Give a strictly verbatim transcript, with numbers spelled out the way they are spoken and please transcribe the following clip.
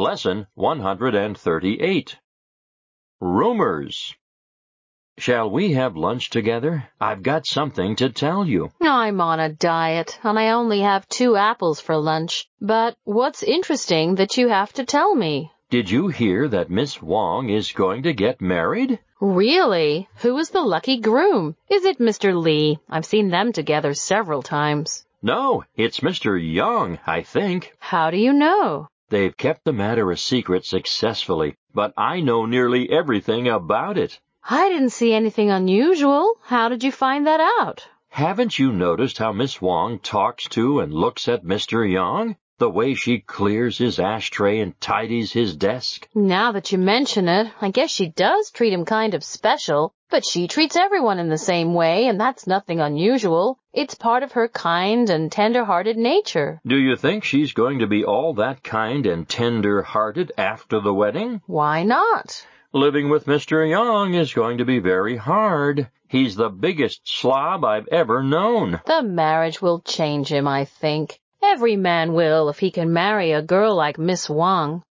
Lesson one hundred thirty-eight. Rumors. Shall we have lunch together? I've got something to tell you. I'm on a diet, and I only have two apples for lunch. But what's interesting that you have to tell me? Did you hear that Miss Wong is going to get married? Really? Who is the lucky groom? Is it Mister Lee? I've seen them together several times. No, it's Mister Young, I think. How do you know? They've kept the matter a secret successfully, but I know nearly everything about it. I didn't see anything unusual. How did you find that out? Haven't you noticed how Miss Wong talks to and looks at Mister Young? The way she clears his ashtray and tidies his desk? Now that you mention it, I guess she does treat him kind of special, but she treats everyone in the same way, and that's nothing unusual. It's part of her kind and tender-hearted nature. Do you think she's going to be all that kind and tender-hearted after the wedding? Why not? Living with Mister Young is going to be very hard. He's the biggest slob I've ever known. The marriage will change him, I think. Every man will if he can marry a girl like Miss Wong.